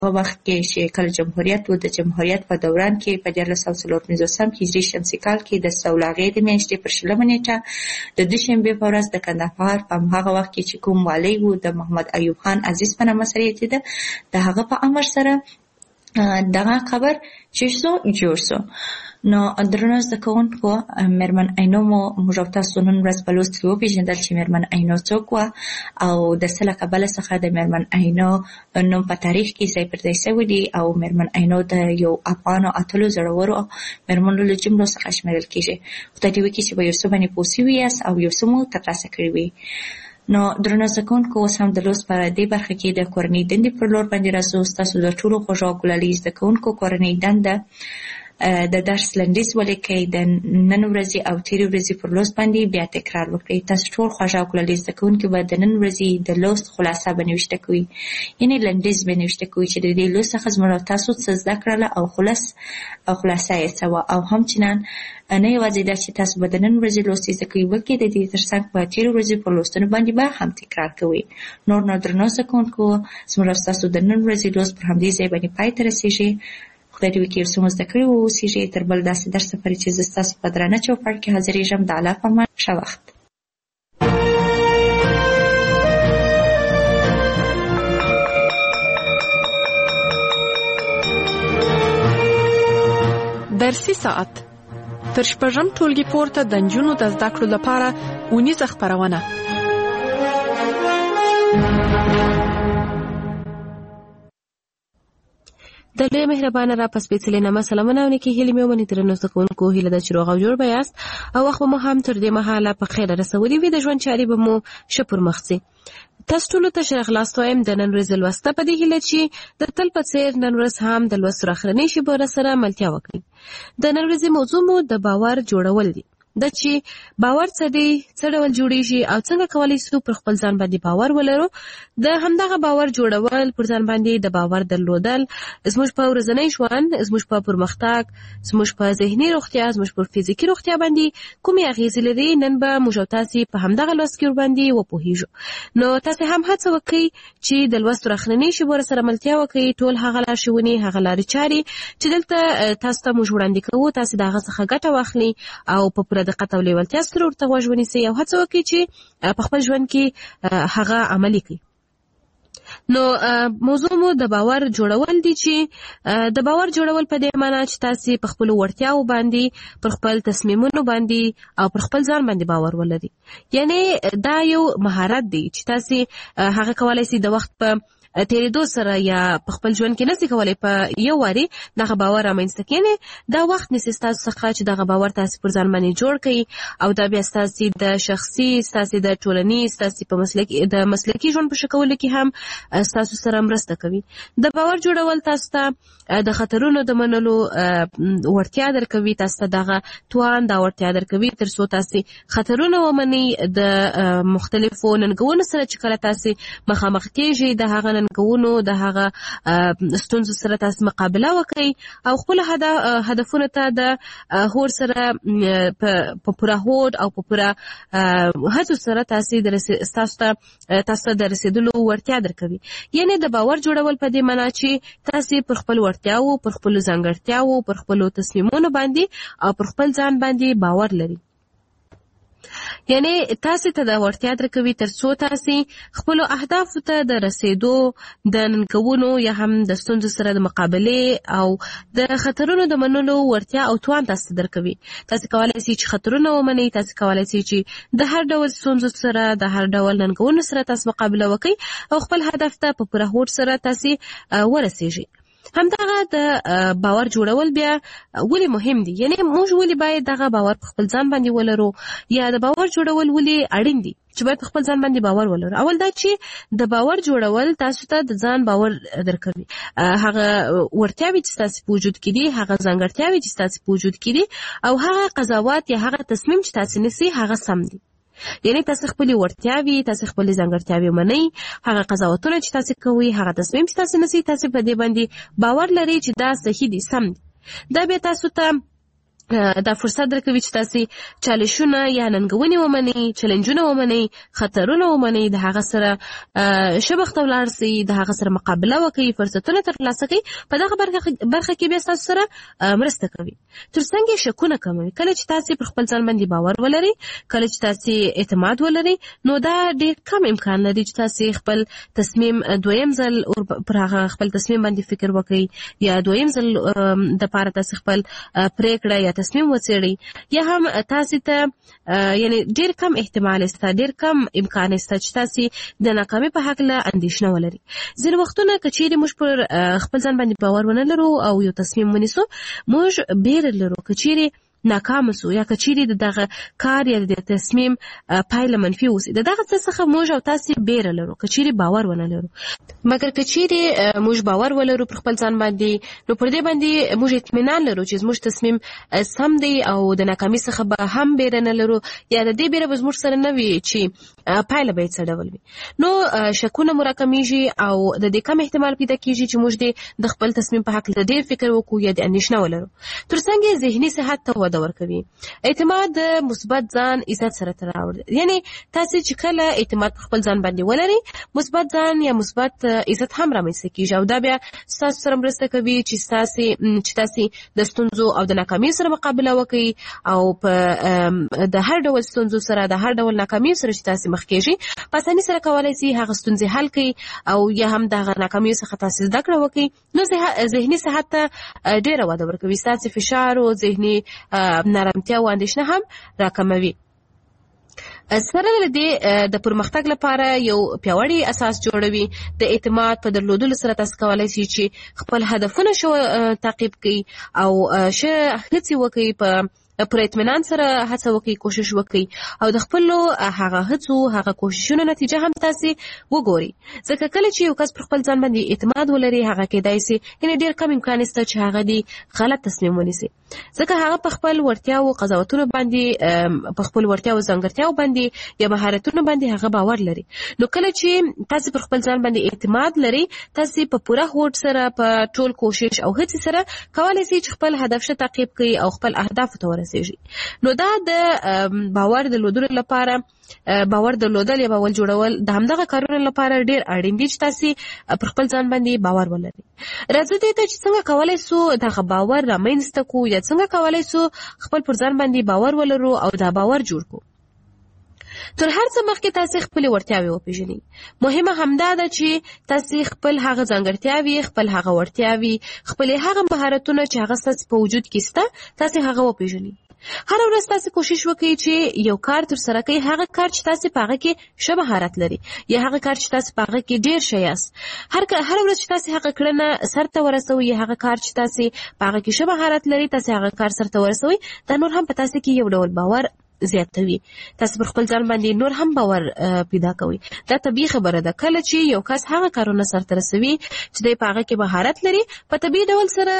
وخت کې چې کله جمهوریت و، د جمهوریت په دوران کې په 1453 هجري شمسي کال کې د سولاغې د میاشتې پر 20 نیټه د دوشنبې په ورځ د کندهار په هغه وخت کې چې کوم والی و د محمد ایوب خان عزیز په نامه سره یادېده، د هغه په امر سره دغه قبر چې جوړ سو. نو درنو زده کوونکو، میرمن عینو موږ او تاسو نن ورځ په لوست کې وپېژندل چې میرمن عینو څوک وه او د څه له کبله څخه د میرمن عینو نوم په تاریخ کې ځای پر ځای شوی دی او میرمن عینو د یو افغانو اتلو زړورو میرمنو له جملو څخه شمیرل کېږي. خدای دې وکړي چې په یو څه باندې پوه سوي یاست او یو څه مو ترلاسه کړي وي. نو درنو زده کوونکو، اوس هم د لوست په دې برخه کې د کورنۍ دندې پر لور باندې راځو. ستاسو د ټولو خوږو او ګلالي زده کوونکو کورنۍ دنده د درس لنډیز ولیکئ، د نن ورځې او تېرې ورځې پر لوست باندې بیا تکرار وکړئ. تاسو ټول خوږه او ګلالي زده کوونکي به د نن ورځې د لوست خلاصه به نوشته کوئ، یعنې لنډیز به نوشته کوئ چې د دې لوست څخه زموږ تاسو څه زده کړله او خلاصه یې څه وه. او همچنان نه یوازې دا چې تاسو به د نن ورځې لوست زده کوئ، بلکې د دې تر څنګ په تېرو ورځې پر لوستونو باندې به هم تکرار کوئ. نور نو درنو زده کوونکو، زموږ ستاسو د نن ورځې لوست پر همدې ځای باندې پای ته رسېږي. خدای دې وکړي یو څه مو زده کړي واوسېږئ. تر بل داسې درس پورې چې زه ستاسو په درانه چوپړ کې حاضرېږم، د الله په امان. ښه وخت. درسي ساعت تر شپږم ټولګي پورته د نجونو د زده کړو لپاره اونیزه خپرونه. د لوی مهربانه را په سپېڅلې نامه سلامونه او نیکې هیلې مې ومنئ. درنو زده کوونکو، هیله ده چې روغ او جوړ به یاست او وخت به مو هم تر دې مهاله په خیر رسولي وي. د ژوند چارې به مو ښه پر مخ ځي. تاسو ټولو ته ښه راغلاست وایم د نن ورځې لوسته په دې هیله چې د تل په څېر نن ورځ هم د لوست اخرنۍ شېبو سره ملتیا وکړئ. د نن ورځې موضوع مو د باور جوړول دی. دا چې باور څه دی، څه ډول جوړیږي او څنګه کولی شو پر خپل ځان باندې باور ولرو. د همدغه باور جوړول، پر ځان باندې د باور درلودل زموږ په ورځنی ژوند، زموږ په پرمختګ، زموږ په ذهني روغتیا، زموږ په فزیکي روغتیا باندې کومې اغېزې لري، نن به موږ او تاسې په همدغه لوست کې ورباندې وپوهیږو. نو تاسې هم هڅه وکړئ چې د لوست اخرنۍ شېبو سره ملتیا وکړئ. ټول هغه لارښوونې، هغه لارې چارې چې دلته تاسو ته موږ وړاندې کوو، تاسې د هغه څخه ګټه واخلئ او په پوره دقت او لیوالتیا سره ورته غوږ ونیسئ او هڅه وکړئ چې په خپل ژوند کې هغه عملي کړئ. نو موضوع مو د باور جوړول دي چې د باور جوړول په دې معنی چې تاسې په خپلو وړتیاو باندې، پر خپل تصمیمونو باندې او پر خپل ځان باندې باور ولرئ. یعنی دا یو مهارت دی چې تاسې هغه کولی شئ د وخت په تیریدو سره یا په خپل ژوند کې نشئ کولی په یو واري دغه باور رامنځته کړئ. دا وخت نیسي ستاسو څخه چې دغه باور تاسې پر ځان باندې جوړ کړئ او دا بیا ستاسې د شخصي، ستاسې د ټولنیز، ستاسې په مسلکي ژوند په ښه کولو کې هم ستاسو سره مرسته کوي. د باور جوړول تاسو ته د خطرونو د منلو وړتیا درکوي، تاسو ته دغه توان، دا وړتیا درکوي تر څو تاسې خطرونه ومنئ. د مختلفو ننګونو سره چې کله تاسې مخامخ کېږئ، د هغه ننګونو، د هغه ستونزو سره تاسې مقابله وکړئ او خپل هدفونو ته د هوډ سره په پوره هوډ او په پوره هڅو سره تاسو ته د رسېدلو وړتیا درکوي. یعنې د باور جوړول په دې معنا چې تاسې پر خپل وړتیاو، پر خپلو ځانګړتیاو، پر خپلو تصمیمونو باندې او پر خپل ځان باندې باور لري. یعنی تاسې ته دا وړتیا درکوي تر څو تاسې خپلو اهدافو ته د رسېدو، د ننګونو یا هم د ستونزو سره د مقابلې او د خطرونو د منلو وړتیا او توان تاسې ته درکوي. تاسې کولی شئ چې خطرونه ومنئ، تاسې کولی شئ چې د هر ډول ستونزو سره، د هر ډول ننګونو سره تاسې مقابله وکړئ او خپل هدف ته په پوره هوډ سره تاسې ورسېږئ. همدغه د باور جوړول بیا ولې مهم دي، یعنی موږ ولې باید دغه باور په خپل ځان باندې ولرو، یا د باور جوړول ولې اړین دي چې باید په خپل ځان باندې باور ولرو. اول دا چې د باور جوړول تاسو ته د ځان باور درکوي. هغه وړتیاوې چې تاسو په وجود کې دي، هغه ځانګړتیاوې چې تاسو په وجود کې دي او هغه قضاوت یا هغه تصمیم چې تاسو نیسئ هغه سم دي. یعنی تاسو خپلې وړتیاوې، تاسو خپلې ځانګړتیاوې منئ، هغه قضاوتونه چې تاسو کوئ، هغه تصمیم چې تاسو نیسئ، تاسو په دې باندې باور لرئ چې دا صحیح دي، سم دي. دا بیا تاسو ته دا فرصت درکوي چې تاسو چالشونه یا ننګونې ومنئ، چیلنجونه ومنئ، خطرونه ومنئ، د هغه سره شبخت ولاړ سئ، د هغه سره مقابله وکړئ، فرصتونه ترلاسه کړئ. په دغه برخه کې بیا تاسو سره مرسته کوي. ترڅنګ شکونه کموي. کله چې تاسو پر خپل ځان باندې باور ولرئ، کله چې تاسو اعتماد ولرئ، نو دا ډېر کم امکان لري چې تاسو خپل تصمیم دویم ځل پر هغه خپل تصمیم باندې فکر وکړئ یا دویم ځل د پاره تاسو خپل پریکړه یا تصمیم وڅېړئ، یا هم تاسو ته یعنی ډېر کم احتمال شته، ډېر کم امکان شته چې تاسو د ناکامۍ په هکله اندېښنه ولرئ. ځینې وختونه که چیرې موږ پر خپل ځان باندې باور ونه لرو او یو تصمیم ونیسو، موږ بیره لرو که چیرې ناکام سو یا که چیرې دغه کار یا د تصمیم پایله منفي وسی، دغه څه څخه موږ او تاسو بیره لرو که چیرې باور ونه لرو. مګر که چیرې موږ باور ولرو پر خپل ځان باندې، نو پر دې باندې موږ اطمینان لرو چې زموږ تصمیم سم دی او د ناکامۍ څخه به هم بیره نه لرو، یا د دې بیره به زموږ سره نه وي چې پایله به یې څه ډول وي. نو شکونه مو راکمیږي او د دې کم احتمال پیدا کیږي چې موږ د خپل تصمیم په هکله ډېر فکر وکړو یا د اندېښنه ولرو. ترڅنګ ذهني صحت ته وده ورکوي. اعتماد د مثبت ځان عزت سره تړاو لري. یعنی تاسو چې کله اعتماد په خپل ځان باندې ولرئ، مثبت ځان یا مثبت عزت هم رامنځته کیږي او دا بیا تاسو سره مرسته کوي چې تاسو د ستونزو او د ناکامۍ سره مقابله وکړئ او په د هر ډول ستونزو سره، د هر ډول ناکامۍ سره چې تاسو مخ کېږئ، په اسانۍ سره کولای شئ هغه ستونزې حل کړئ او یا هم د هغه ناکامۍ څخه تاسو زده کړه وکړئ. نو ذهني صحت ته ډېره وده ورکوي. ستاسو فشار او ذهني نارامتیا او اندېښنه هم راکموي. سره له دې د پرمختګ لپاره یو پیاوړی اساس جوړوي. د اعتماد په درلودلو سره تاسو کولای شئ چې خپل هدفونه تعقیب کړئ او هڅې وکړئ، پر اطمینان سره هڅه وکړئ، کوشش وکړئ او د خپل هغه هڅو هغه کوششونو نتیجه هم تاسو وګورئ. ځکه کله چې یو کس پر خپل ځان باندې اعتماد ولري، هغه کېدای شي یعنی ډېر کم امکان شته چې هغه دی غلط تصمیم ونیسي، ځکه هغه په خپل وړتیاو قضاوتونو باندې، په خپل وړتیاو ځانګړتیاو باندې یا مهارتونو باندې هغه باور لري. نو کله چې تاسو پر خپل ځان باندې اعتماد لري، تاسو په پوره هوډ سره، په ټول کوشش او هڅې سره کولای شئ چې خپل هدف تعقیب کړئ او خپل اهداف ته ورسئ. نو دا د باور درلودلو لپاره، باور درلودل یا باور جوړول د همدغه کارونو لپاره ډېر اړین دي چې تاسو پر خپل ځان باندې باور ولرئ. راځو دې ته چې څنګه کولای شو دغه باور رامنځته کړو یا څنګه کولای شو خپل پر ځان باندې باور ولرو او دا باور جوړ کړو. تر هر څه مخکې تاسو خپل وړتیاوې وپېژنئ. مهمه همدا ده چې تاسو خپل هغه ځانګړتیاوې، خپل هغه وړتیاوې، خپل هغه مهارتونه چې هغه ستاسو په وجود کې شته، تاسو هغه وپېژنئ. هر ورځ تاسو کوشش وکړئ چې یو کار تر سره کړئ، هغه کار چې تاسو په هغه کې ښه مهارت لري یا هغه کار چې تاسو په هغه کې ډېر ښه یاست. هر ورځ چې تاسو هغه کړنه سرته ورسوئ، هغه کار چې تاسو په هغه کې ښه مهارت لري، تاسو هغه کار سرته ورسوئ، دا نور هم په تاسو کې یو ډول باور زیاتوي. تاسو پر خپل ځان باندې نور هم باور پیدا کوئ. دا طبیعي خبره ده. کله چې یو کس هغه کارونه سرته رسوي چې دی په هغه کې مهارت لري، په طبیعي ډول سره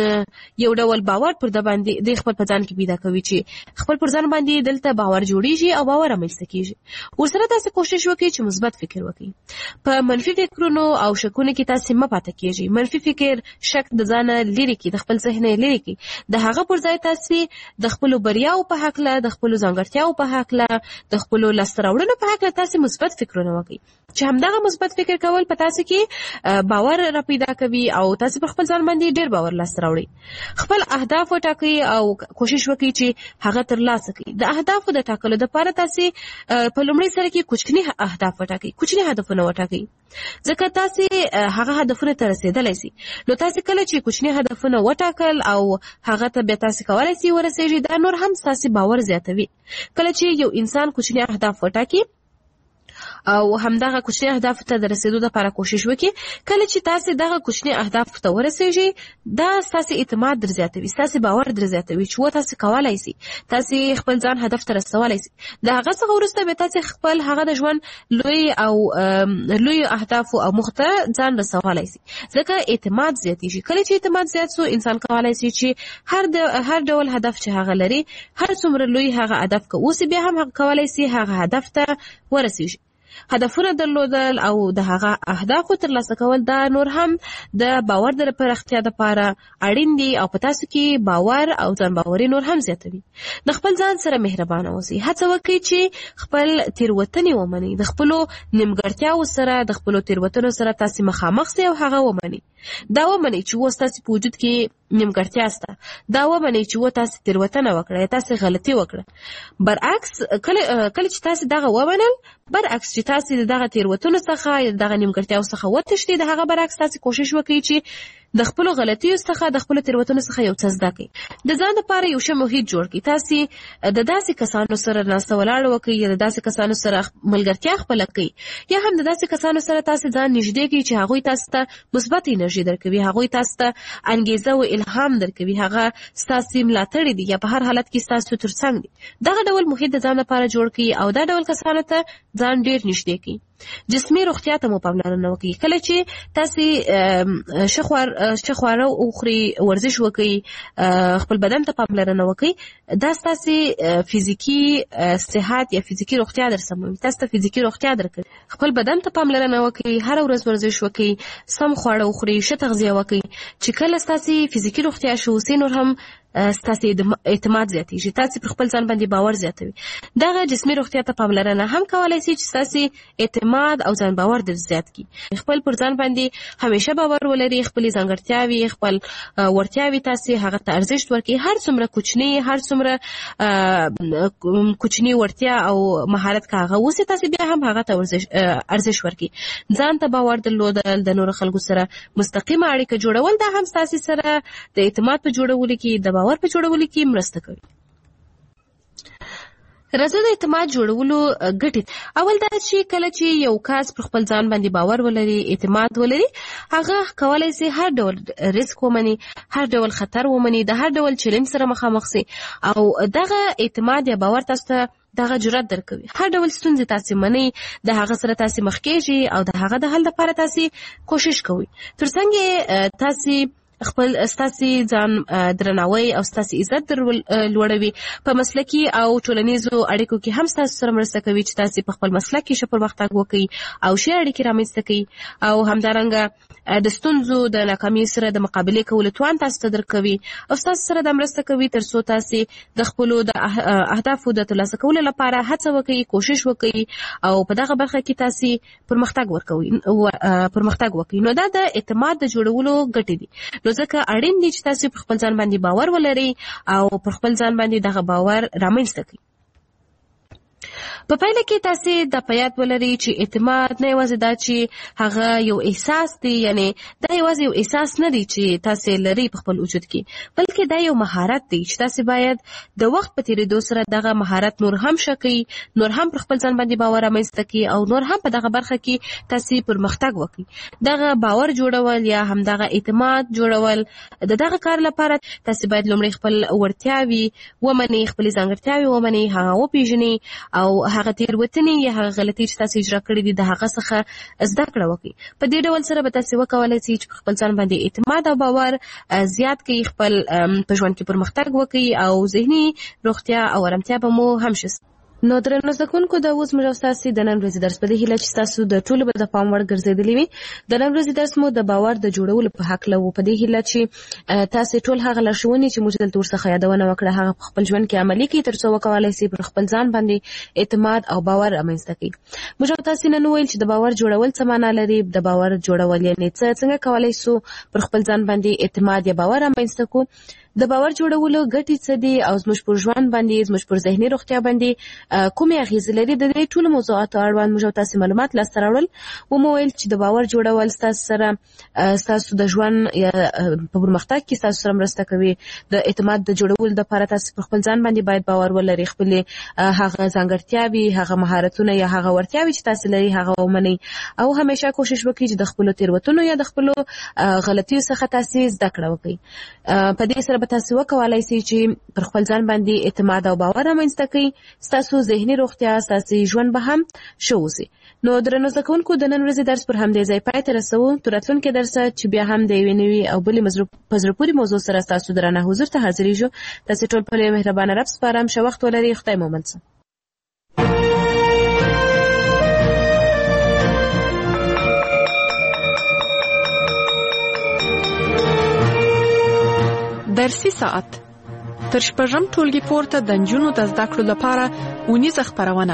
یو ډول باور پر د باندې د خپل په ځان کې پیدا کوي چې خپل پر ځان باندې دلته باور جوړیږي او باور رامنځته کیږي. ورسره تاسو کوشش وکړئ چې مثبت فکر وکړئ. په منفي فکرونو او شکونو کې تاسو مه پاتې کیږئ. منفي فکر، شک د ځان لري کې، د خپل ذهن لري کې، د هغه پر ځای تاسو د خپل بریاو په هکله، د خپل ځانګړتیاو په هکله، د خپل لاسته راوړنو په هکله تاسو مثبت فکرونه وکړئ چې همدغه مثبت فکر کول په تاسو کې باور را پیدا کوي او تاسو په خپل ځان باندې ډېر باور لاسته راوړئ. خپل اهداف وټاکئ او کوشش وکړئ چې هغه ترلاسه کړئ. د اهدافو د ټاکلو لپاره تاسو په لومړي سره کې کوچني اهداف وټاکئ، کوچني هدفونه وټاکئ، ځکه تاسو هغه هدفونه ته رسیدلی شئ. نو تاسو کله چې کوچني هدفونه وټاکل او هغه ته بیا تاسو کولای شئ ورسیږئ، دا نور هم تاسو باور زیاتوي. کله چې یو انسان کوچني اهداف وټاکي او همدغه کوچني اهداف ته د رسیدو لپاره کوشش وکړي، کله چې تاسو دغه کوچني اهداف ته ورسیږئ، دا تاسو اعتماد در زیاتوي، تاسو باور در زیاتوي چې تاسو کولای شئ، تاسو خپل ځان هدف ته رسولای شئ. دا هغه څخه وروسته به تاسو خپل هغه د ژوند لوی اهداف او مخته ځان رسولای شئ، ځکه اعتماد زیاتېږي. کله چې اعتماد زیات شو، انسان کولای شي چې هر ډول هدف چې هغه لري، هر څومره لوی هغه هدف که اوسي، بیا هم هغه کولای شي هغه هدف ته ورسیږي. هدفونه درلودل او د هغه اهدافو ترلاسه کول دا نور هم د باور د پراختیا لپاره اړین دي او په تاسو کې باور او ځان باوري نور هم زیاتوي. د خپل ځان سره مهربانه اوسئ. هڅه وکړئ چې خپل تیروتنې ومنئ. د خپل نیمګړتیاو سره د خپل تیروتنو سره تاسو مخامخ سئ او هغه ومنئ. دا ومنئ چې و تاسو په وجود کې نیمګړتیا سته. دا ومنئ چې و تاسو تیروتنه وکړه، تاسو غلطي وکړه. برعکس کله چې تاسو دغه ومنل، برعکس چې تاسو دغه تیروتنو څخه دغه نیمګړتیاو څخه وتښتئ، د هغه برعکس تاسو کوشش وکړئ چې د خپل غلطیو څخه د خپل تیروتنو څخه یو څه زده کړئ. د ځان لپاره یو ښه محیط جوړ کړئ. تاسو د داسې کسانو سره ناسته ولاړه وکړئ یا د داسې کسانو سره ملګرتیا خپله کړئ یا هم د داسې کسانو سره تاسو ځان نږدې کړئ چې هغوی تاسو ته مثبت انرژي درکوي، هغوی تاسو ته انګیزه او الهام درکوي، هغه ستاسو ملاتړي دي یا په هر حالت کې ستاسو ترڅنګ دي. دغه ډول محیط د ځان لپاره جوړ کړئ او دا ډول کسانو ته ځان ډیر نږدې کړئ. جسمي روغتیا ته مو پاملرنه وکړئ. کله چې تاسو شخواره وخورئ، ورزش وکړئ، خپل بدن ته پاملرنه وکړئ، دا ستاسو فزیکی صحت یا فزیکی روغتیا درسموي. تاسو ته فزیکی روغتیا درکوي. خپل بدن ته پاملرنه وکړئ، هر ورځ ورزش وکړئ، سم خواړه وخورئ، ښه تغذیه وکړئ. چې کله ستاسو فزیکی روغتیا شو، نور هم ستاسو اعتماد زیاتېږي، تاسو پر خپل ځان باندې باور زیاتوي. دغه جسمي روغتیا ته پاملرنه هم کولای شي چې تاسو اعتماد او ځان باور در زیات کړي. خپل پر ځان باندې همیشه باور ولرئ، خپل ځانګړتیاوي، خپل وړتیاوي تاسو هغه ته ارزښت ورکړئ. هر څومره کوچنی، هر څومره کوچنی وړتیا او مهارت کاغه اوسه، تاسو بیا هم هغه ته ارزښت ورکړئ. ځان ته باور درلودل، د نور خلکو سره مستقیمه اړیکه جوړول، دا هم تاسو سره د اعتماد په جوړولو کې، د باور په جوړولو کې مرسته کوي. راځو د اعتماد جوړولو ګټې. اول دا چې کله چې یو کس پر خپل ځان باندې باور ولري، اعتماد ولري، هغه کولای شي هر ډول ریسک ومني، هر ډول خطر ومني، د هر ډول چیلنج سره مخامخ شي او دغه اعتماد یا باور تاسو ته دغه جرأت درکوي. هر ډول ستونزې تاسو منئ، د هغه سره تاسو مخ کېږئ او د هغه د حل لپاره تاسو کوشش کوئ. ترڅنګ تاسو خپل ستاسو ځان درناوی او ستاسو عزت لوړوي. په مسلکي او ټولنیزو اړیکو کې هم ستاسو سره مرسته کوي چې تاسو په خپل مسلک کې ښه پرمختګ وکړئ او ښې اړیکې رامنځته کړئ او همدارنګه د ستونزو د ناکامۍ سره د مقابلې کولو توان تاسو ته درکوي او تاسو سره د مرسته کوي تر څو تاسو د خپل د اهدافو د ترلاسه کولو لپاره هڅه وکړئ، کوشش وکړئ او په دغه برخه کې تاسو پرمختګ وکړئ. نو دا د اعتماد د جوړولو ګټې دي. نو ځکه اړین دي چې تاسو پر خپل ځان باندې باور ولرئ او پر خپل ځان باندې دغه باور رامنځته کړئ. په پایله کې تاسو د پیات ولرئ چې اعتماد نه یوازې دا چې هغه یو احساس دی، یعنی دا یوازې یو احساس نه دی چې تاسو لرئ په خپل وجود کې، بلکې دا یو مهارت دی چې تاسو باید د وخت په تیریدو سره دغه مهارت نور هم ښه کړئ، نور هم پر خپل ځان باندې باور رامنځته کړئ او نور هم په دغه برخه کې تاسو پرمختګ وکړئ. دغه باور جوړول یا هم دغه اعتماد جوړول، د دغه کار لپاره تاسو باید لومړی خپل وړتیاوي ومنئ، خپل ځانګړتیاوي ومنئ، هغه وپیژنئ او هغه تیروتنې یا هغه غلطۍ چې تاسو اجرا کړې دي د هغه څخه زده کړه وکړئ. په دې ډول سره به تاسو وکولای شئ چې خپل ځان باندې اعتماد او باور زیات کړئ، خپل په ژوند کې پرمختګ وکړئ او ذهني روغتیا او آرامتیا به مو هم شي. نو درنو زده کوونکو، دا اوس موږ تاسو د نن ورځې درس په دې هیله چې تاسو د ټولو به د پام وړ ګرځېدلی وي. د نن ورځې درس مو د باور د جوړولو په هکله و. په دې هیله چې تاسو ټول هغه لارښوونې چې موږ دلته ورڅخه یادونه وکړه هغه په خپل ژوند کې عملي کړئ تر څو وکولای شئ پر خپل ځان باندې اعتماد او باور رامنځته کړئ. موږ تاسو نن ویل چې د باور جوړول څه معنا لري، د باور جوړول یعنې څنګه کولای شو پر خپل ځان باندې اعتماد یا باور رامنځته کړو، د باور جوړولو ګټې څه دي او زموږ پر ژوند باندې، زموږ پر ذهني روغتیا باندې کومې اغېزې لري. د دې ټولو موضوعاتو اړوند موږ تاسو معلومات لاسته راوړل. ومویل چې د باور جوړول ستاسو د ژوند یا په پرمختګ کې ستاسو سره مرسته کوي. د اعتماد د جوړولو لپاره تاسو پر خپل ځان باندې باید باور ولرئ، خپل هغه ځانګړتیاوي، هغه مهارتونه یا هغه وړتیاوي چې تاسو لري هغه ومنئ او همیشه کوشش وکړئ چې د خپل تیروتنو یا د خپل غلطیو څخه تاسو زده کړه وکړئ. په دې سره به تاسو وکولای شئ چې پر خپل ځان باندې اعتماد او باور رامنځته کړئ. ستاسو ذهني روغتیا، ستاسو ژوند به هم ښه وشي. نو درنو زده کوونکو، د نن ورځې درس پر همدې ځای پای ته رسوو. تر راتلونکي درسه چې بیا هم د یوې نوې او بلې په زړه پورې موضوع سره ستاسو درانه حضور ته حاضرېږو. تاسو ټول په مهربانه رب سپارم. ښه وخت ولرئ. خدای مو مل شه. درسي ساعت تر شپږم ټولګي پورته د نجونو د زده کړو لپاره اونیزه خپرونه.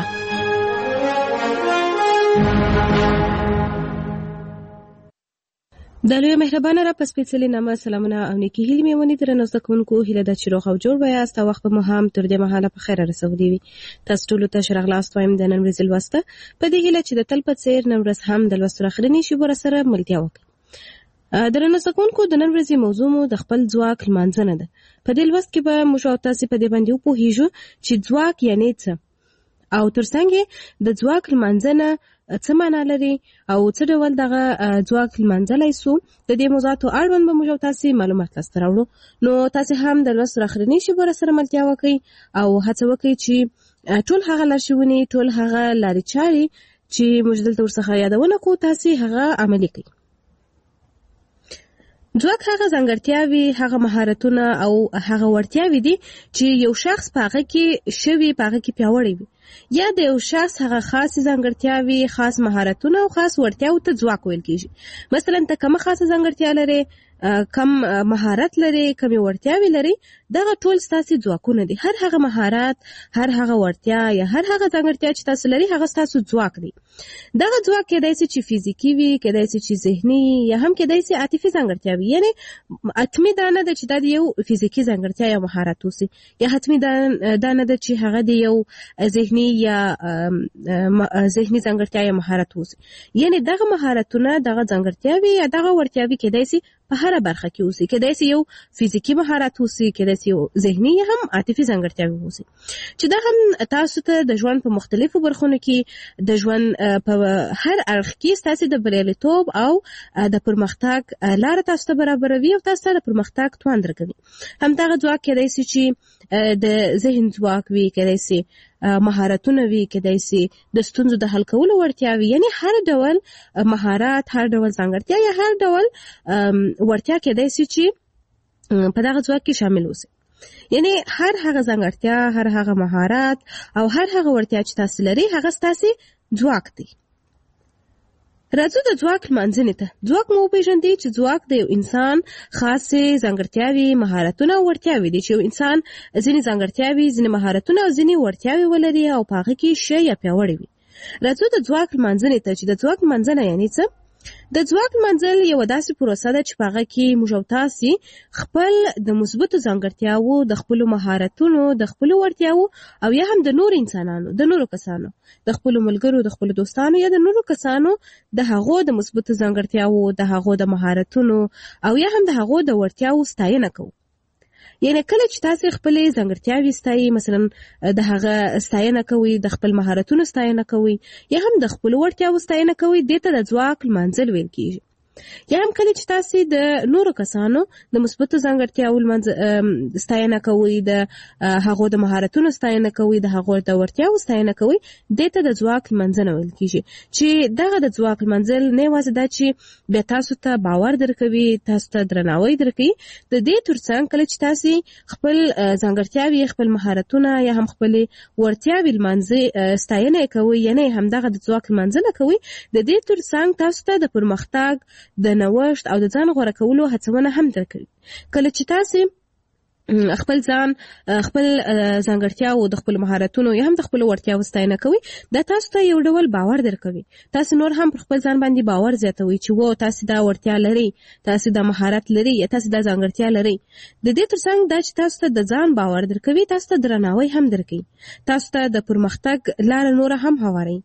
د لوی مهربانه را په سپېڅلې نامه سلامونه او نیکی هیلې مې ونې درنو زده کوونکو هیله ده چې روغ او جوړ به یاست او وخت به مو هم تر دې مهاله په خیره رسولي وي. تاسو ټولو ته ښه راغلاست وایم د نن ورځې لوسته په دې هیله چې د تل په څېر نن ورځ هم د لوستو اخرنۍ شېبو راسره ملتیا وکړئ. درنو زده کوونکو د نن ورځې موضوع مو د خپل ځواک لمانځنه ده. په دې لوست کې به موږ او تاسې په دې باندې وپوهیږو چې ځواک یعنې څه او ترڅنګ د ځواک لمانځنه څه معنا لري او څه ډول دغه ځواک لمانځلی سو. د دې موضوعاتو اړوند به موږ او تاسې معلومات لاسته راوړو. نو تاسې هم د لوست اخرنۍ شېبو راسره ملتیا وکړئ او هڅه وکړئ چې ټول هغه لارښوونې ټول هغه لارې چارې چې موږ دلته ورڅخه یادونه کوو تاسې هغه عملي کړئ. ځواک هغه ځانګړتیاوې هغه مهارتونه او هغه وړتیاوې دي چې یو شخص په هغه کې شوي په هغه کې پیاوړی وي یا د یو شخص هغه خاصې ځانګړتیاوې خاص مهارتونه او خاص وړتیاو ته ځواک ویل کېږي. مثلا ته کومه خاصه ځانګړتیا لرې کم مهارت لري کمې وړتیاوې لري دغه ټول ستاسې ځواکونه دي. هر هغه مهارت هر هغه وړتیا یا هر هغه ځانګړتیا چې تاسو لري هغه ستاسو ځواک دی. دغه ځواک کېدای شي چې فزیکي وي کېدای شي چې ذهني یا هم کېدای شي عاطفي ځانګړتیا وي. یعنې حتمي دا نه ده چې دا د یو فزیکي ځانګړتیا یا مهارت اوسي یا حتمي دا نه ده چې هغه د یو ذهني یا ذهني ځانګړتیا یا مهارت اوسي. یعنې دغه مهارتونه دغه ځانګړتیاوې یا دغه وړتیاوې کېدای شي په هر برخه کې اوسي. کېدای شي یو فزیکي مهارت اوسي کېدای شي یو ذهني یا هم عاطفي ځانګړتیاوې اوسي چې دا هم تاسو ته د ژوند په مختلفو برخونو کې د ژوند په هر اړخ کې ستاسو د بریالیتوب او د پرمختګ لاره تاسو ته برابروي او تاسو ته د پرمختګ توان درکوي. همدغه ځواک کېدای شي چې د ذهن ځواک وي کېدای شي مهارتونه وي کېدای شي د ستونزو د حل کولو وړتیا وي. یعنې هر ډول مهارت هر ډول ځانګړتیا یا هر ډول وړتیا کېدای شي چې په دغه ځواک کې شامل اوسي. یعنې هر هغه ځانګړتیا هر هغه مهارت او هر هغه وړتیا چې تاسو لري هغه ستاسو ځواک دی. راځو د ځواک لمانځنې ته. ځواک مو وپېژندئ چې ځواک د یو انسان خاصې ځانګړتیاوې مهارتونه او وړتیاوې دي چې یو انسان ځینې ځانګړتیاوې ځینې مهارتونه او ځینې وړتیاوې ولري او په هغه کې ښه یا پیاوړی وي. راځو د ځواک لمانځنې ته چې د ځواک لمانځنه یعنې څه. د ځواک لمانځل یوه داسې پروسه ده چې په هغه کې موږ او تاسې خپل د مثبتو ځانګړتیاوو د خپلو مهارتونو د خپلو وړتیاوو او یا هم د نورو انسانانو د نورو کسانو د خپلو ملګرو د خپلو دوستانو یا د نورو کسانو د هغو د مثبتو ځانګړتیاوو د هغو د مهارتونو او یا هم د هغو د وړتیاوو ستاینه کوو. یعنې کله چې تاسو خپلې ځانګړتیاوې ستایي مثلا د هغه ستاینه کوئ د خپل مهارتونو ستاینه کوئ یا هم د خپلو وړتیاوو ستاینه کوئ دې ته د ځواک لمانځل ویل کېږي. یا هم کله چې تاسو د نورو کسانو د مثبتو ځانګړتیاوو ستاینه کوئ د هغو د مهارتونو ستاینه کوئ د هغو د وړتیاوو ستاینه کوئ دې ته د ځواک لمانځنه ویل کېږي. چې دغه د ځواک لمانځل نه یوازې دا چې بیا تاسو ته باور درکوي تاسو ته درناوی درکوي د دې ترڅنګ کله چې تاسو خپل ځانګړتیاوې خپل مهارتونه یا هم خپل وړتیاوې لمانځي ستاینه کوئ یعنې همدغه د ځواک لمانځنه کوئ د دې ترڅنګ تاسو ته د پرمختګ د نوښت او د ځان غوره کولو هڅونه هم درکوي. کله چې تاسو خپل ځان خپل ځانګړتیاو د خپل مهارتونو یا هم د خپل وړتیاو ستاینه کوي دا تاسو ته یو ډول باور درکوي. تاسو نور هم پر خپل ځان باندې باور زیاتوي چې وو تاسو دا وړتیا لري تاسو دا مهارت لري یا تاسو دا ځانګړتیا لري. د دې ترڅنګ دا چې تاسو ته د ځان باور درکوي تاسو ته درناوی هم درکوي تاسو ته د پرمختګ لار نور هم هواروي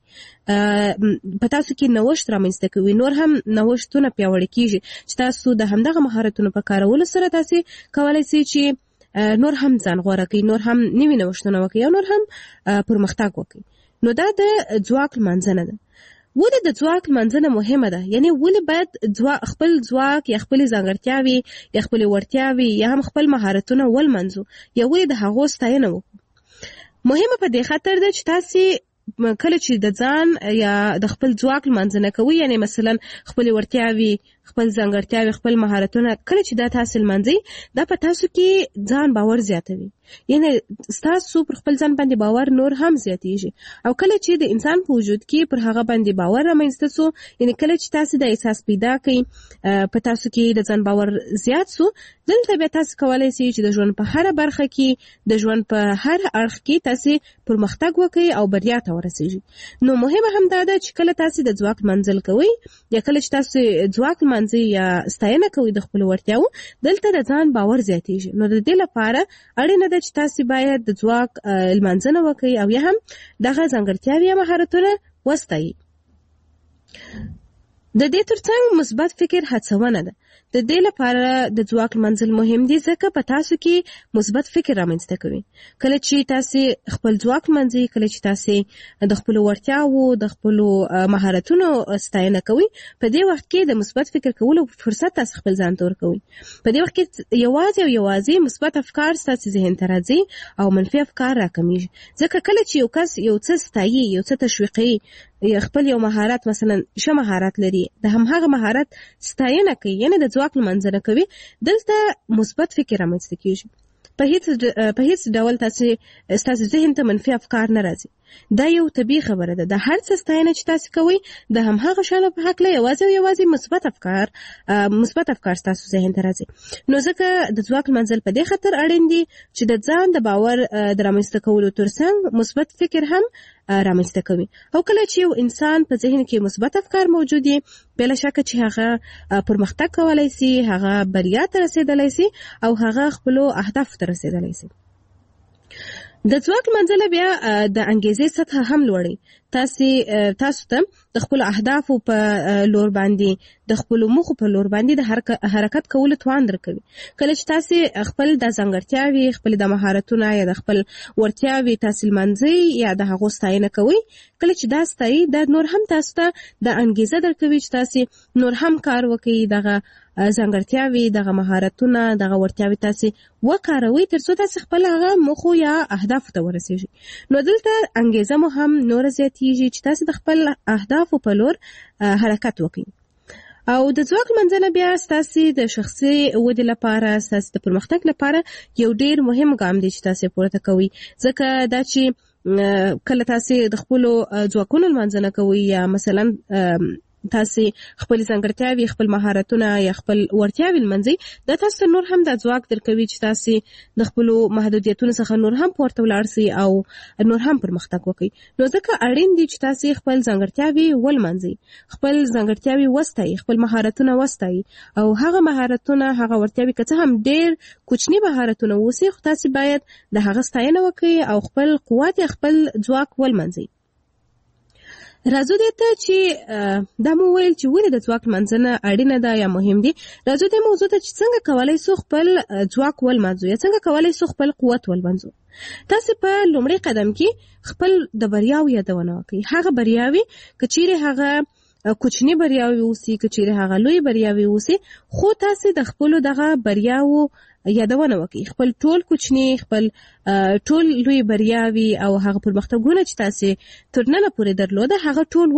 په تاسو کې نوښت رامنځته کوي نور هم نوښتونه پیاوړي کیږي چې تاسو د همدغه مهارتونو په کارولو سره تاسو کولای شئ چې نور هم ځان غوره کړئ نور هم نوي نوښتونه وکړئ او نور هم پرمختګ وکړئ. نو دا د ځواک لمانځنه ده. ولې د ځواک لمانځنه مهمه ده؟ یعنې ولې باید خپل ځواک یا خپلې ځانګړتیاوې یا خپلې وړتیاوې یا هم خپل مهارتونه ولمانځو یا ولې د هغو ستاینه وکړو؟ مهمه په دې خاطر ده چې تاسو کله چې د ځان یا د خپل ځواک لمانځنه کوي یعنې مثلا خپل وړتیاوې خپل ځانګړتیاوې خپل مهارتونه کله چې دا تاسو لمانځي دا په تاسو کې ځان باور زیاتوي یعنی تاسو پر خپل ځان باندې باور نور هم زیاتېږي او کله چې د انسان په وجود کې پر هغه باندې باور رامنځته سو یعنی کله چې تاسو د احساس پیدا کړئ په تاسو کې د ځان باور زیات سو دلته به تاسو کولای شئ چې د ژوند په هر برخه کې د ژوند په هر اړخ کې تاسو پرمختګ وکړئ او بریا ته ورسیږئ نو مهمه هم دا ده چې کله تاسو د ځواک منزل کوئ یا کله چې تاسو ځواک منځي یا ستاینه کوئ د خپل وړتیاو دلته د ځان باور زیاتېږي نو د دې لپاره اړینه ده چې تاسو باید د ځواک لمانځنه وکړئ او یا هم دغه ځانګړتیاوې یا مهارتونه وستایئ د دې ترڅنګ مثبت فکر هڅونه ده د دې لپاره د ځواک منزل مهم دي ځکه په تاسو کې مثبت فکر رامنځته کوي کله چې تاسو خپل ځواک منځي کله چې تاسو د خپل وړتیاو د خپل مهارتونو ستاینه کوي په دې وخت کې د مثبت فکر کولو فرصت تاسو خپل ځان ته ورکوي په دې وخت کې یوازې مثبت افکار تاسو ذهن ته راځي او منفي افکار راکمیږي ځکه کله چې یو کس یو څه ستایي یو څه تشویقي خپل یو مهارت مثلا ښه مهارت لري د همغه مهارت ستاینه کوي یعنی د ځواک لمانځنه کوي دلته مثبت فکر رامنځته کیږي په هیڅ ډول تاسو ذهن ته منفي افکار نه راځي دا یو طبيعي خبره ده د هر څه ستاینه چې تاسو کوئ د همغه شانو په حق له یوازې مثبت افکار تاسو ذهن ته راځي نو ځکه د ځواک منزل په دې خاطر اړین دي چې د ځان د باور د رامنځته کولو ترڅنګ مثبت فکر هم رامنځته کوي او کله چې یو انسان په ذهن کې مثبت افکار موجود دي بلا شک چې هغه پرمختګ کولای شي هغه بریا ته رسیدلی شي او هغه خپل اهداف ته رسیدلی شي د ځواک منزل بیا د انګیزې سطح هم لوړي تاسو ته د خپل اهدافو په لور باندې د خپل موخو په لور باندې د حرکت کولو توان درکوي کله چې تاسو خپل د ځانګړتیاوې خپل د مهارتونو یا د خپل ورتیاوې تاسو منځي یا د هغو ستاینه کوي کله چې دا ستایي د نور هم تاسو ته د انګیزه درکوي چې تاسو نور هم کار وکړئ دغه ځانګړتیاوې دغه مهارتونه دغه ورتیاوې تاسو وکاروئ ترڅو تاسو خپل هغه موخو یا اهداف ته ورسیږئ نو دلته انګیزه مو هم نور زیاتېږي چې تاسو د خپل اهدافو په لور حرکت وکړئ او د ځواک منځنه بیا تاسو د شخصي ودې لپاره تاسو د پرمختګ لپاره یو ډیر مهم ګام دی چې تاسو پورته کوئ ځکه دا چې کله تاسو د خپل ځواکونو منځنه کوئ یا مثلا تاسو خپل ځانګړتیاوې خپل مهارتونه یا خپل ورتیاوې لمنځي دا تاسو نور هم د ځواک درکوي چې تاسو د خپل محدودیتونو څخه نور هم پورته ولاړ شئ او نور هم پرمختګ وکړئ نو ځکه اړین دي چې تاسو خپل ځانګړتیاوې ولمنځي خپل ځانګړتیاوې وستایي خپل مهارتونه وستایي او هغه مهارتونه هغه ورتیاوې که څه هم ډېر کوچني مهارتونه وسی خو تاسو باید د هغه ستاینه وکړئ او خپل قوت خپل ځواک ولمنځي راځو دې ته چې دا مو ویل چې ولې د ځواک منځنه اړینه ده یا مهم دي راځو دې موضوع ته چې څنګه کولای شو خپل ځواک ولمنځو یا څنګه کولای شو خپل قوت ولمنځو تاسو په لومړي قدم کې خپل د بریاو یادونه وکړئ هغه بریاوي کچېره هغه کوچنی بریاوي اوسي کچېره هغه لوی بریاوي اوسي خو تاسو د خپل دغه بریاو یادونه وکړئ خپل ټول کوچنی خپل ټول لوی بریاوي او هغه پرمختګونه چې تاسو ترننه پورې درلوده هغه ټول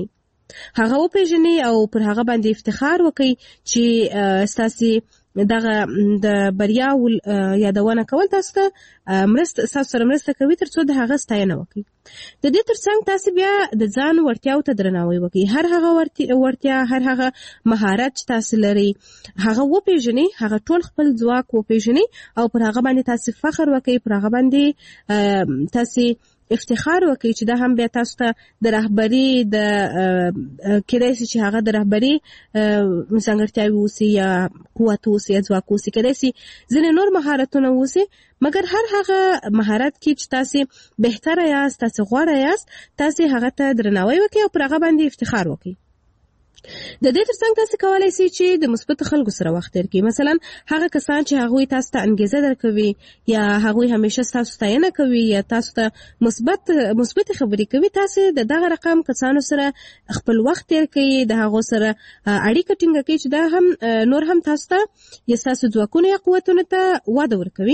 وپیژنئ او پر هغه باندې افتخار وکړئ چې تاسو دغه د بریاو یادونه کول تاسو ته مرسته کوي ترڅو د هغه ستاینه وکړي د دې ترڅنګ تاسو بیا د ځان ورتیاو ته درناوی وکړئ هر هغه ورتیا هر هغه مهارت چې تاسو لري هغه وپیژنئ هغه ټول خپل ځواک وپیژنئ او پر هغه باندې تاسو فخر وکړئ پر هغه باندې تاسو افتخار وکړي چې دا هم بیا تاسو ته د رهبری د کېدای شي چې هغه د رهبری ځانګړتیاوې اوسي یا قوت اوسي یا ځواک اوسي کېدای شي ځینې نور مهارتونه اوسي مګر هر هغه مهارت کې چې تاسو بهتره یاست تاسو غوره یاست تاسو هغه ته درناوی وکړئ او پر هغه باندې افتخار وکړئ د دې ترڅنګ تاسو کولای شئ چې د مثبت خلکو سره وخت تیر کړئ مثلا هغه کسان چې هغه تاسو ته انګیزه درکوي یا هغه همیشه تاسو ستاینه کوي یا تاسو ته مثبت خبرې کوي تاسو د دغه رقم کسانو سره خپل وخت تیر کړئ د هغه سره اړیکه ټینګه کړئ چې دا هم نور هم تاسو ته یا تاسو ځواکونه یا قوتونه ته وده ورکوي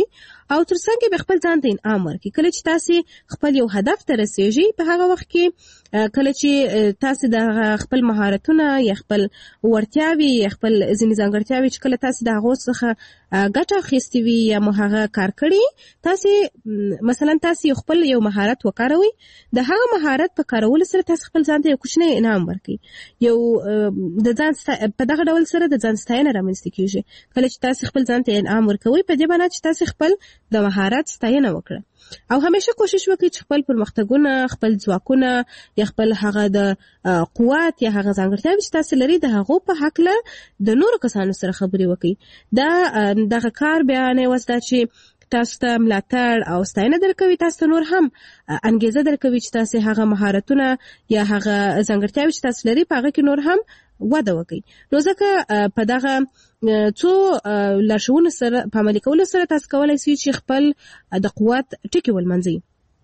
او ترڅنګ به خپل ځان ته انعام ورکړي. کله چې تاسو خپل یو هدف ته رسیږئ په هغه وخت کې کله چې تاسو د خپل مهارتونه یا خپل ورتیاوي یا خپل ځینې ځانګړتیاوي چې کله تاسو د هغو څخه ګټه اخیستې وي یا مو هغه کار کړي، تاسو مثلا تاسو خپل یو مهارت وکاروئ، د هغه مهارت په کارولو سره تاسو خپل ځان ته یو کوچنی انعام ورکړي. یو د ځان په دغه ډول سره د ځان ستاینه رامنځته کیږي. کله چې تاسو خپل ځان ته انعام ورکوئ په دې باندې چې تاسو خپل د مهارت ستاینه وکړه او همیشه کوشش وکړئ چې خپل پرمختګونه، خپل ځواکونه یا خپل هغه د قوت یا هغه ځانګړتیاوې چې تاسو لري د هغو په هکله د نورو کسانو سره خبرې وکړئ. دغه کار بیا نه وسته چې تاسو ته ملاتړ او ستاینه درکوي، تاسو ته نور هم انګیزه درکوي چې تاسو هغه مهارتونه یا هغه ځانګړتیاوې چې تاسو لري په هغه کې نور هم وده وکړي. نو ځکه په دغه څو لارښوونو سره په عملي کولو سره تاسو کولی شئ چې خپل د قوت ټکي ولمنځئ.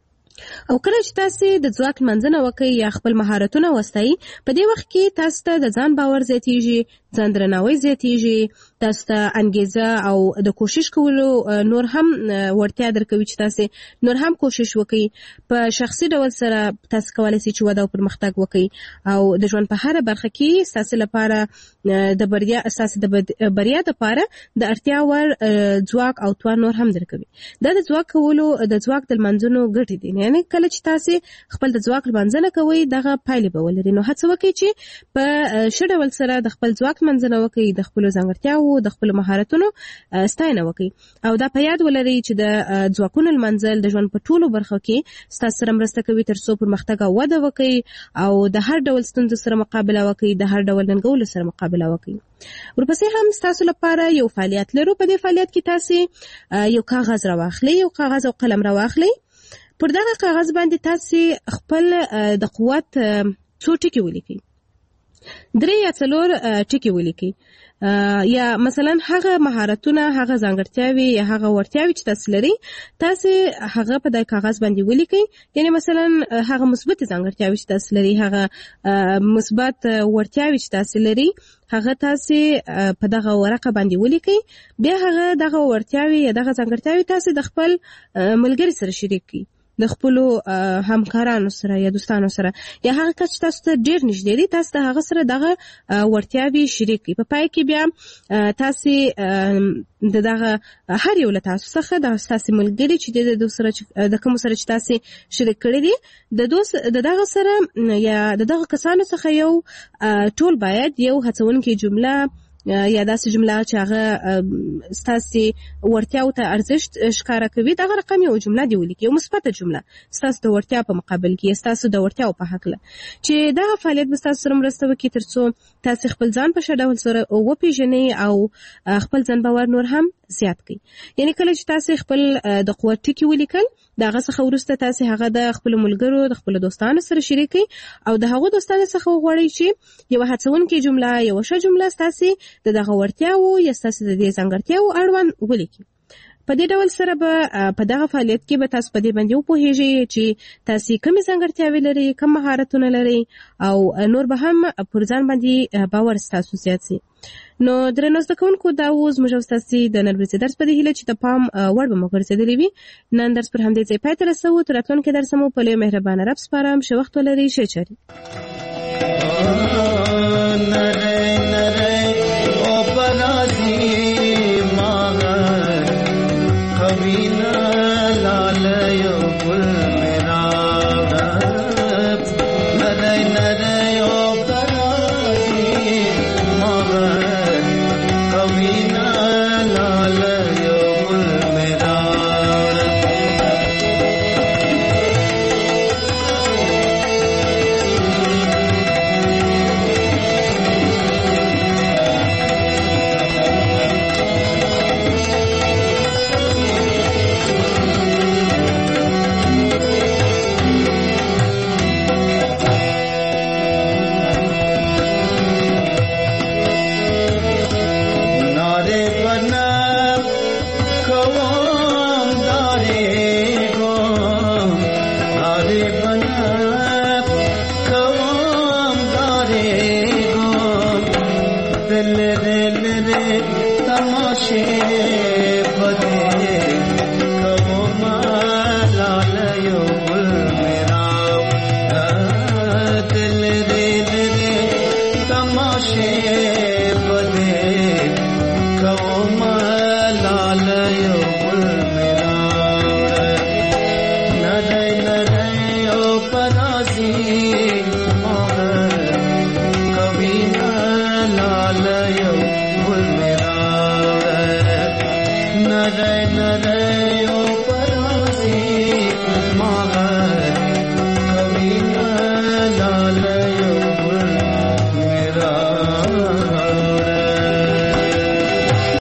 او کله چې تاسو د ځواک منځنه وکړئ یا خپل مهارتونه وستایئ، په دې وخت کې تاسو ته د ځان باور زیاتیږي، ځان درناوی زیاتیږي، تاسو ته انګیزه او د کوشش کولو نور هم وړتیا درکوي چې تاسو نور هم کوشش وکړئ. په شخصي ډول سره تاسو کولی شئ چې وده او پرمختګ وکړئ او د ژوند په هره برخه کې تاسو لپاره د بریا اساس د بریا لپاره د اړتیا ور ځواک او توان نور هم درکوي. دا د ځواک کولو د ځواک د منځونو ګټې دي. یعنی کله چې تاسو خپل د ځواک منځنه کوئ دغه پایلې به ولري. نو هڅه وکړئ چې په ښه ډول سره د خپل ځواک منځنه وکړئ، د خپلو ځانګړتیاوو، د خپلو مهارتونو ستاینه وکړئ او دا په یاد ولرئ چې د ځواکونو لمنځل د ژوند په ټولو برخو کې ستاسو سره مرسته کوي ترڅو پرمختګ او وده وکړئ او د هر ډول ستونزو سره مقابله وکړئ، د هر ډول ننګولو سره مقابله وکړئ. ورپسې هم تاسو لپاره یو فعالیت لرو. په دې فعالیت کې تاسو یو کاغذ راواخلئ، یو کاغذ او قلم راواخلئ. پر دغه کاغذ باندې تاسو خپل د قوت څو ټکي ولیکئ، 3 یا 4 ټکي ولیکئ. یا مثلا هغه مهارتونه، هغه ځانګړتیاوي یا هغه وړتیاوي چې تاسو لري تاسو هغه په دغه کاغذ باندې ولیکئ. یعنی مثلا هغه مثبت ځانګړتیاوي چې تاسو لري، هغه مثبت وړتیاوي چې تاسو لري هغه تاسو په دغه ورقه باندې ولیکئ. بیا هغه دغه وړتیاوي یا دغه ځانګړتیاوي تاسو د خپل ملګری سره شریک کړئ، د خپل همکارانو سره یا دوستانو سره یا هغه کس چې تاسو ته ډیر نږدې دي تاسو ته هغه سره دغه وړتیاوي شریک کړئ. په پای کې بیا تاسو دغه هر یو له تاسو څخه د تاسو ملګری چې د کوم سره چې تاسو شریک کړی دي د دغه سره یا د دغه کسانو څخه یو ټول باید یو هڅونکې جمله یا داسې جمله چې هغه ستاسو وړتیاو ته ارزښت ښکاره کوي دغه رقم یو جمله دی ولیکئ، یو مثبته جمله ستاسو د وړتیا په مقابل کې، ستاسو د وړتیاو په هکله چې دغه فعالیت به ستاسو سره مرسته وکړي ترڅو تاسو خپل ځان په ښه ډول سره وپېژنئ او خپل ځان باور نور هم زیات کړئ. یعنی کله چې تاسو خپل د قوت ټکي ولیکل دغه څخه وروسته تاسو هغه د خپل ملګرو، د خپل دوستانو سره شریک کړئ او د هغو دوستانو څخه وغواړئ چې یو هڅونکې جمله، یو ښه جمله ستاسو د دغه وړتیاو یا ستاسو د دې ځانګړتیاو اړوند ولیکئ. په دې ډول سره به په دغه فعالیت کې به تاسو په دې باندې وپوهیږئ چې تاسو کومې ځانګړتیاوې لرئ، کوم مهارتونه لرئ او نور به هم پر ځان باندې باور ستاسو زیات شي. نو درنو زده کوونکو دا اوس موږ او ستاسو د نن ورځې درس په دې هیله چې د پام وړ به مو ګرځېدلی وي. نن درس پر همدې ځای پای ته رسوو. تر راتلونکي درس مو په لوی مهربانه رب سپارم. ښه وخت ولرئ. ښه چارې. तमाशे बदे ما